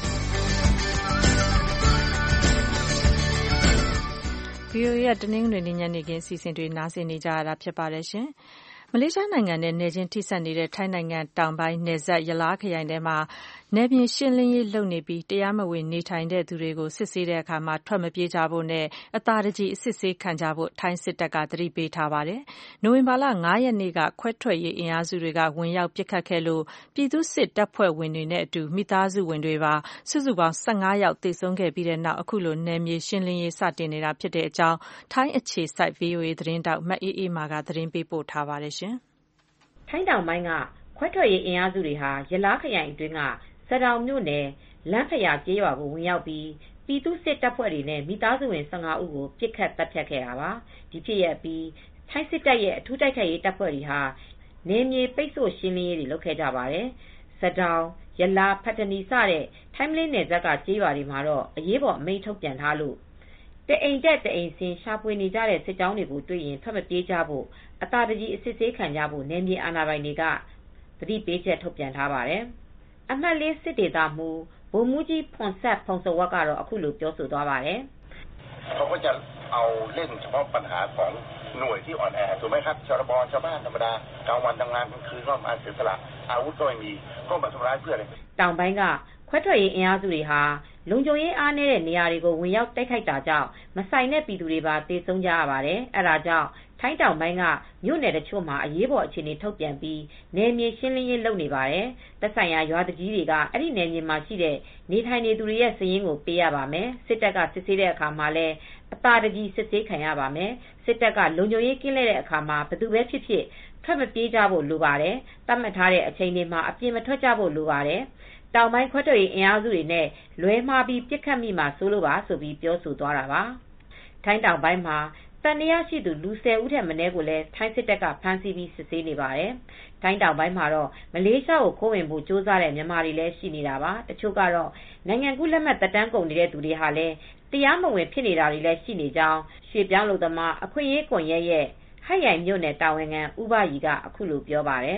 VOA ရဲ့တနင်္ဂနွေနေ့ညနေခင်းအစီအစဉ်တွေနားဆင်နေကြရတာဖြစ်ပါတယ်ရှင်။မလေးရှားနိုင်ငံနဲ့နယ်ချင်းထိစပ်နေတဲ့ထိုင်းနိုင်ငံတောင်ပိုင်းနယ်စပ်ရလားခရိုင်ထဲမှာနယ်မြေရှင်းလင်းရေးလုပ်နေပြီးတရားမဝင်နေထိုင်တဲ့သူတွေကိုစစ်ဆေးတဲ့အခါမှာထွက်မပြေးကြဖို့နဲ့အသာတကြည်အစစ်ဆေးခံကြဖို့ထိုင်းစစ်တပ်ကသတိပေးထားပါတယ်။နိုဝင်ဘာလ 5 ရက်နေ့ကခွဲထွက်ရေးအင်အားစုတွေကဝင်ရောက်ပစ်ခတ်ခဲ့လို့ပြည်သူ့စစ်တပ်ဖွဲ့ဝင်တွေနဲ့အတူမိသားစုဝင်တွေပါစုစုပေါင်း 15 ယောက်သေဆုံးခဲ့ပြီးတဲ့နောက်အခုလိုနယ်မြေရှင်းလင်းရေးစတင်နေတာဖြစ်တဲ့အကြောင်းထိုင်းအခြေစိုက် VOA သတင်းတောက်မအေးအေးမာကသတင်းပေးပို့ထားပါတယ်။ထိုင်းတောင်ပိုင်းကခွဲထွက်ရေးအင်အားစုတွေဟာရလားခရိုင်အတွင်းကစဒေါင်မြို့နယ်လမ်းဖရာကျေးရွာကိုဝင်ရောက်ပြီးပြည်သူ့စစ်တပ်ဖွဲ့တွေနဲ့မိသားစုဝင် 15 ဦးကိုပစ်ခတ်တပ်ဖြတ်ခဲ့တာပါ။ဒီဖြစ်ရပ်ပြီးထိုင်းစစ်တပ်ရဲ့အထူးတိုက်ခိုက်ရေးတပ်ဖွဲ့တွေဟာနယ်မြေပိတ်ဆို့ရှင်းလင်းရေးတွေလုပ်ခဲ့ကြပါတယ်။စဒေါင်ရလားဖတ်တနီစတဲ့ထိုင်းမလေးနယ်စပ်ကကျေးရွာတွေမှာတော့အရေးပေါ်အမိန့်ထုတ်ပြန်ထားလို့တအိမ်တက်တအိမ်ဆင်းရှာဖွေနေကြတဲ့စစ်ကြောင်းတွေကိုတွေ့ရင်ထွက်မပြေးကြဖို့အသာတကြီးအစစ်ဆေးခံကြဖို့နယ်မြေအာဏာပိုင်တွေကသတိပေးချက်ထုတ်ပြန်ထားပါတယ်။အမှတ် 4 စစ်ဒေသမှူးဗိုလ်မှူးကြီးဖွန်ဆက်ဖုန်စဝတ်ကတော့အခုလိုပြောဆိုသွားပါတယ်။เขาก็จะเอาเล่นเฉพาะปัญหาของหน่วยที่อ่อนแอถูกไหมครับชาวบ้านธรรมดากลางวันทำงานกลางคืนก็มาเสียสละอาวุธก็ไม่มีก็มาทำร้ายเพื่อนเลยတောင်ပိုင်းကခွဲထွက်ရေးအင်အားစုတွေဟာလုံခြုံရေးအားနည်းတဲ့နေရာတွေကိုဝင်ရောက်တိုက်ခိုက်တာကြောင့်မဆိုင်တဲ့ပြည်သူတွေပါတေဆုံးကြရပါတယ်။အဲဒါကြောင့်ထိုင်းတောင်ပိုင်းကမြို့နယ်တချို့မှာအရေးပေါ်အခြေအနေထုတ်ပြန်ပြီးနယ်မြေရှင်းလင်းရေးလုပ်နေပါတယ်။သက်ဆိုင်ရာရွာတကြီးတွေကအဲ့ဒီနယ်မြေမှာရှိတဲ့နေထိုင်နေသူတွေရဲ့စာရင်းကိုပေးရပါမယ်။စစ်တပ်ကစစ်ဆေးတဲ့အခါမှာလည်းအသာတကြီးစစ်ဆေးခံရပါမယ်။စစ်တပ်ကလုံခြုံရေးကင်းလှည့်တဲ့အခါမှာဘယ်သူပဲဖြစ်ဖြစ်ထွက်မပြေးကြဖို့လိုပါတယ်။သတ်မှတ်ထားတဲ့အချိန်တွေမှာအပြင်မထွက်ကြဖို့လိုပါတယ်။တောင်ပိုင်းခွဲထွက်ရေးအင်အားစုတွေနဲ့လွဲမှားပြီးပြစ်ခတ်မိမှာစိုးလို့ပါဆိုပြီးပြောဆိုသွားတာပါ။ထိုင်းတောင်ပိုင်းမှာတန်တရားရှိသူလူ 10 ဦးထက်မနည်းကိုလည်းထိုင်းစစ်တပ်ကဖမ်းဆီးပြီးစစ်ဆေးနေပါတယ်။ထိုင်းတောင်ပိုင်းမှာတော့မလေးရှားကိုခိုးဝင်ဖို့ကြိုးစားတဲ့မြန်မာတွေလည်းရှိနေတာပါ။တချို့ကတော့နိုင်ငံကူးလက်မှတ်သက်တမ်းကုန်နေတဲ့သူတွေဟာလည်းတရားမဝင်ဖြစ်နေတာတွေလည်းရှိနေကြောင်းရွှေပြောင်းလုပ်သမားအခွင့်အရေးကွန်ရက်ရဲ့ဟတ်ရိုင်မြို့နယ်တာဝန်ခံဦးဘရီကအခုလိုပြောပါတယ်။ "ကျ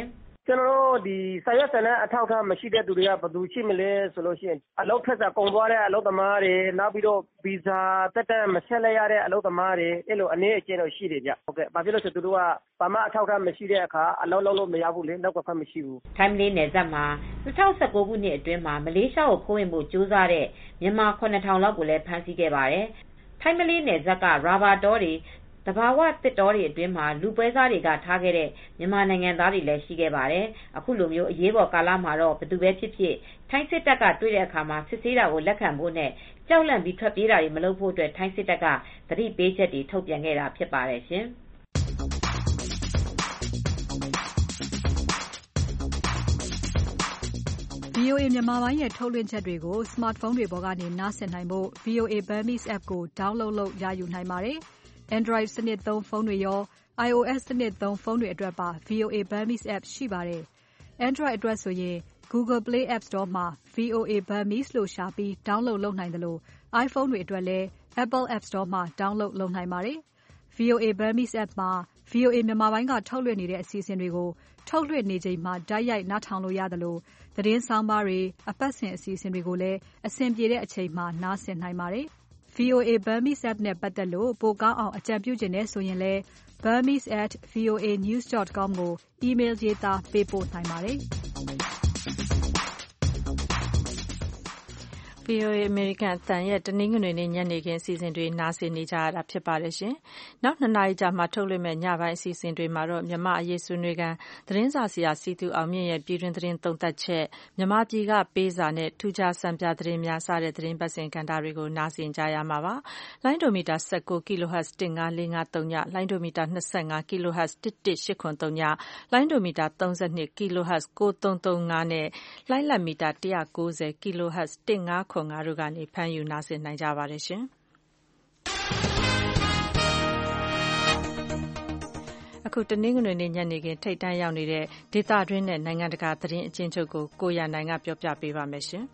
ကျွန်တော်တို့ဒီစာရွက်စာတမ်းအထောက်အထားမရှိတဲ့သူတွေကဘယ်သူရှိမလဲဆိုလို့ရှိရင်အလုပ်ထက်စာကုန်သွားတဲ့အလုပ်သမားတွေနောက်ပြီးတော့ဗီဇာတက်တန်းမဆက်လက်ရတဲ့အလုပ်သမားတွေအဲ့လိုအနေအကျဉ်းတော့ရှိတယ်ဗျဟုတ်ကဲ့ဘာဖြစ်လို့ဆိုသူတို့ကဘာမှအထောက်အထားမရှိတဲ့အခါအလုပ်လုပ်လို့မရဘူးလေလောက်ကဖတ်မရှိဘူးထိုင်းမလေးနယ်စပ်မှာ2019ခုနှစ်အတွင်းမှာမလေးရှားကိုခိုးဝင်ဖို့ကြိုးစားတဲ့မြန်မာ 9000 လောက်ကိုလည်းဖမ်းဆီးခဲ့ပါတယ်ထိုင်းမလေးနယ်စပ်ကရာဘာတောတွေတဘာဝတစ်တော်တွေအတွင်းမှာလူပွဲစားတွေကထားခဲ့တဲ့မြန်မာနိုင်ငံသားတွေလည်းရှိခဲ့ပါတယ်။အခုလိုမျိုးအရေးပေါ်ကာလမှာတော့ဘယ်သူပဲဖြစ်ဖြစ်ထိုင်းစစ်တပ်ကတွေ့တဲ့အခါမှာစစ်ဆေးတာကိုလက်ခံဖို့နဲ့ကြောက်လန့်ပြီးထွက်ပြေးတာတွေမလုပ်ဖို့အတွက်ထိုင်းစစ်တပ်ကသတိပေးချက်တွေထုတ်ပြန်ခဲ့တာဖြစ်ပါတယ်ရှင်။ VOA မြန်မာပိုင်းရဲ့ထုတ်လွှင့်ချက်တွေကို smartphone တွေပေါ်ကနေနားဆင်နိုင်ဖို့ VOA Burmese app ကို download လုပ်ရယူနိုင်ပါတယ်။ Android စနစ်သုံးဖုန်းတွေရော iOS စနစ်သုံးဖုန်းတွေအတွက်ပါ VOA Burmese app ရှိပါတယ်။ Android အတွက်ဆိုရင် Google Play App Store မှာ VOA Burmese လို့ရှာပြီး download လုပ်နိုင်သလို iPhone တွေအတွက်လည်း Apple App Store မှာ download လုပ်နိုင်ပါတယ်။ VOA Burmese app မှာ VOA မြန်မာပိုင်းကထုတ်လွှင့်နေတဲ့အစီအစဉ်တွေကိုထုတ်လွှင့်နေချိန်မှာတိုက်ရိုက်နားထောင်လို့ရသလိုသတင်းဆောင်းပါးတွေအပတ်စဉ်အစီအစဉ်တွေကိုလည်းအဆင်ပြေတဲ့အချိန်မှာနားဆင်နိုင်ပါတယ်။ VOA Burmese app နဲ့ပတ်သက်လို့ပိုကောင်းအောင်အကြံပြုချင်တယ်ဆိုရင်လည်း burmese@voanews.com ကို email ရေးသားပေးပို့နိုင်ပါတယ်။ VOA American အသံရဲ့တနင်္ဂနွေနေ့ညနေခင်းအစီအစဉ်တွေနားဆင်နေကြရတာဖြစ်ပါတယ်ရှင်။နောက်2နာရီကြာမှထုတ်လွှင့်မယ့်ညပိုင်းအစီအစဉ်တွေမှာတော့မြန်မာအရေးဆွေးနွေးခန်းသတင်းစာဆရာစီသူအောင်မြင့်ရဲ့ပြည်တွင်းသတင်းသုံးသပ်ချက်မြန်မာပြည်ကပေးစာနဲ့ထူးခြားစံပြသတင်းများစတဲ့သတင်းပတ်စဉ်ကဏ္ဍတွေကိုနားဆင်ကြရမှာပါ။လိုင်းဒိုမီတာ19 kHz 15453ညလိုင်းဒိုမီတာ25 kHz 11803ညလိုင်းဒိုမီတာ32 kHz 9335နဲ့လိုင်းလတ်မီတာ190 kHz 1505တို့ကနေဖမ်းယူနားဆင်နိုင်ကြပါတယ်ရှင်။အခုတနင်္ဂနွေနေ့ညနေခင်းထိပ်တန်းရောက်နေတဲ့ဒေသတွင်းနဲ့နိုင်ငံတကာသတင်းအကျဉ်းချုပ်ကိုကိုရနိုင်ကပြောပြပေးပါမယ်ရှင်။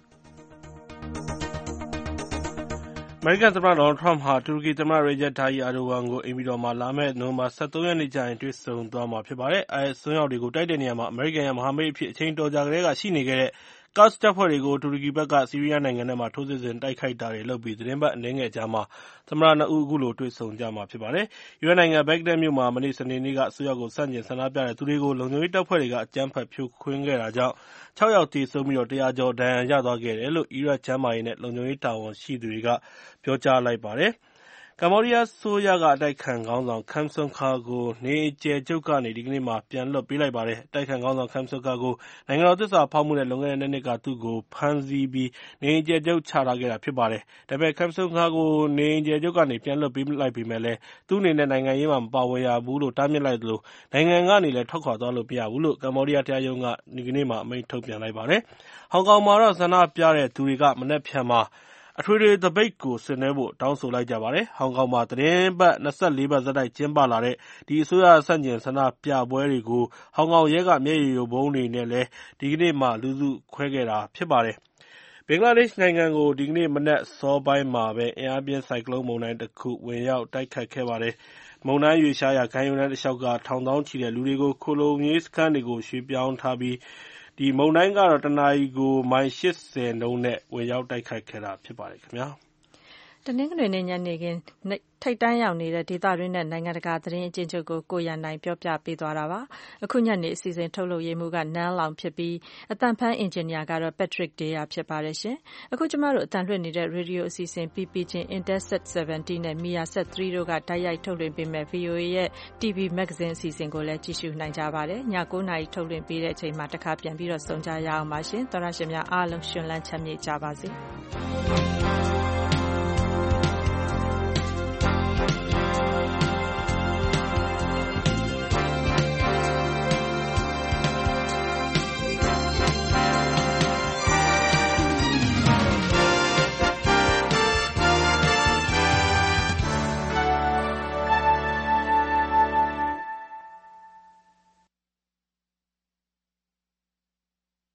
အမေရိကန်သမ္မတဒေါ်နယ်ထရမ့်ဟာတူရကီသမ္မတရေဂျက်တာယီအာဒိုဝမ်ကိုအိမ်ဖြူတော်မှာလာမယ့်နိုဝင်ဘာ23ရက်နေ့ကျရင်တွေ့ဆုံသွားမှာဖြစ်ပါတယ်။အစွန်းရောက်တွေကိုတိုက်တဲ့နေရာမှာအမေရိကန်ရဲ့မဟာမိတ်အဖြစ်အချိန်တော်ကြာကတည်းကရှိနေခဲ့တဲ့ကာ့ဒ်တပ်ဖွဲ့တွေကိုတူရကီဘက်ကဆီးရီးယားနိုင်ငံထဲမှာထိုးစစ်ဆင်တိုက်ခိုက်တာတွေလုပ်ပြီးသတင်းပတ်အနည်းငယ်အကြာမှာသမ္မတနှစ်ဦးအခုလိုတွေ့ဆုံကြမှာဖြစ်ပါတယ်။ယူအက်နိုင်ငံဘဂ္ဂဒက်မြို့မှာမနေ့စနေနေ့ကအစိုးရကိုဆန့်ကျင်ဆန္ဒပြတဲ့သူတွေကိုလုံခြုံရေးတပ်ဖွဲ့တွေကအကြမ်းဖက်ဖြိုခွင်းခဲ့တာကြောင့်6 ယောက်သေဆုံးပြီး100 ကျော်ဒဏ်ရာရသွားခဲ့တယ်လို့အီရတ်ကျန်းမာရေးနဲ့လုံခြုံရေးတာဝန်ရှိသူတွေကပြောကြားလိုက်ပါတယ်။ကမ္ဘောဒီးယားအစိုးရကအတိုက်အခံခေါင်းဆောင် Kem Sokha ကိုနေအိမ်အကျယ်ချုပ်ကနေဒီကနေ့မှာပြန်လွှတ်ပေးလိုက်ပါတယ်။အတိုက်အခံခေါင်းဆောင် Kem Sokha ကိုနိုင်ငံတော်သစ္စာဖောက်မှုနဲ့လွန်ခဲ့တဲ့2နှစ်ကသူ့ကိုဖမ်းဆီးပြီးနေအိမ်အကျယ်ချုပ်ချထားခဲ့တာဖြစ်ပါတယ်။ဒါပေမဲ့ Kem Sokha ကိုနေအိမ်အကျယ်ချုပ်ကနေပြန်လွှတ်ပေးလိုက်ပေမဲ့လည်းသူ့အနေနဲ့နိုင်ငံရေးမှာမပါဝင်ရဘူးလို့တားမြစ်လိုက်သလိုနိုင်ငံကနေလည်းထွက်ခွာသွားလို့မရဘူးလို့ကမ္ဘောဒီးယားတရားရုံးကဒီကနေ့မှာအမိန့်ထုတ်ပြန်လိုက်ပါတယ်။ဟောင်ကောင်မှာတော့ဆန္ဒပြတဲ့သူတွေကမနက်ဖြန်မှာအထွေထွေသပိတ်ကိုဆင်နွှဲဖို့တောင်းဆိုလိုက်ကြပါတယ်။ဟောင်ကောင်မှာသတင်းပတ်24ပတ်ဆက်တိုက်ကျင်းပလာတဲ့ဒီအစိုးရဆန့်ကျင်ဆန္ဒပြပွဲတွေကိုဟောင်ကောင်ရဲကမျက်ရည်ယိုဗုံးတွေနဲ့လည်းဒီကနေ့မှလူစုခွဲခဲ့တာဖြစ်ပါတယ်။ဘင်္ဂလားဒေ့ရှ်နိုင်ငံကိုဒီကနေ့မနက်စောပိုင်းမှာပဲအင်အားပြင်းဆိုင်ကလုန်းမုန်တိုင်းတစ်ခုဝင်ရောက်တိုက်ခတ်ခဲ့ပါတယ်။မုန်တိုင်းရွေ့ရှားရာကမ်းရိုးတန်းတစ်လျှောက်ကထောင်သောင်းချီတဲ့လူတွေကိုခိုလှုံရေးစခန်းတွေကိုရွှေ့ပြောင်းထားပြီးမုန်တိုင်းကတော့တနာရီကိုမိုင်80နှုန်းနဲ့ဝင်ရောက်တိုက်ခတ်ခဲ့တာဖြစ်ပါတယ်ခင်ဗျာ။တနင်္ဂနွေနေ့ညနေခင်းထိပ်တန်းရောက်နေတဲ့ဒေသတွင်းနဲ့နိုင်ငံတကာသတင်းအကျဉ်းချုပ်ကိုကိုရန်နိုင်ပြောပြပေးသွားတာပါ။အခုညနေအစီအစဉ်ထုတ်လုပ်ရေးမှူးကနန်းလောင်ဖြစ်ပြီးအသံဖမ်းအင်ဂျင်နီယာကတော့ Patrick Deya ဖြစ်ပါတယ်ရှင်။အခုကျမတို့အသံလွှင့်နေတဲ့ရေဒီယိုအစီအစဉ် PP ချင်း Intelsat 70 နဲ့ Mia Sat 3တို့ကတိုက်ရိုက်ထုတ်လွှင့်ပေးမဲ့ VOA ရဲ့ TV Magazine အစီအစဉ်ကိုလည်းကြည့်ရှုနိုင်ကြပါတယ်။ည9:00နာရီထုတ်လွှင့်ပေးတဲ့အချိန်မှာတစ်ခါပြန်ပြီးတော့ဆုံကြရအောင်ပါရှင်။သောရရှင်များအားလုံးရှင်လန်းချမ်းမြေ့ကြပါစေ။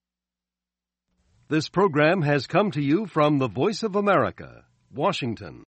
This program has come to you from the Voice of America, Washington.